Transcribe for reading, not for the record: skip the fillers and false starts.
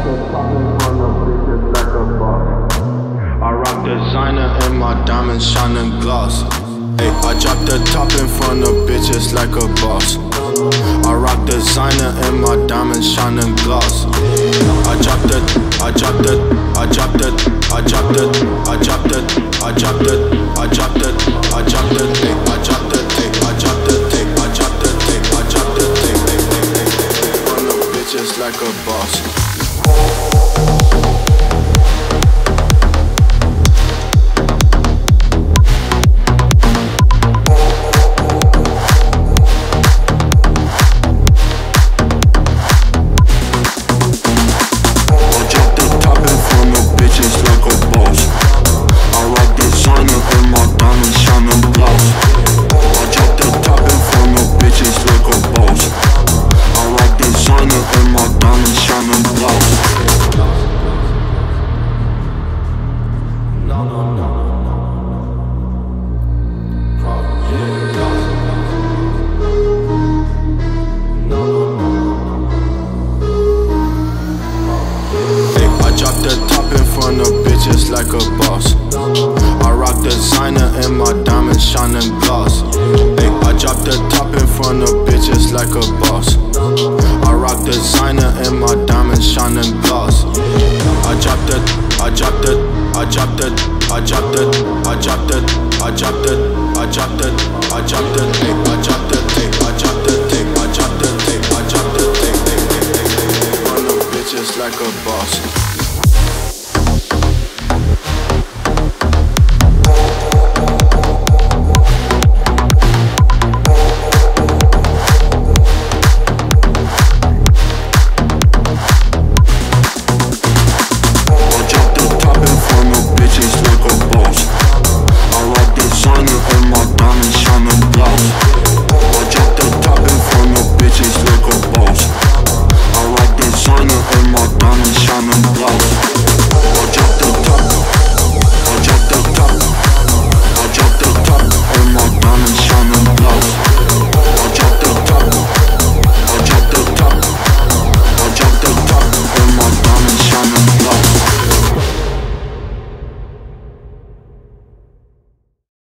I rock designer and my diamonds shining gloss. Ay, I drop the top in front of bitches like a boss. I rock designer and my diamonds shining gloss. I drop the, I drop the, I drop the, I drop the, I drop the, I drop the, I drop the, I drop the, I drop the, I drop the, I drop the, I drop the, front of bitches like a boss. Drop the top in front of bitches like a boss. I rock designer and my diamonds shining gloss. Ay, I drop the top in front of bitches like a boss. I rock designer and my diamonds shining gloss. I drop the, I drop the, I drop the, I drop the, I drop the, I drop the, I drop the, I drop the, I drop the, I drop the, I drop the, I drop the, front of bitches like a boss.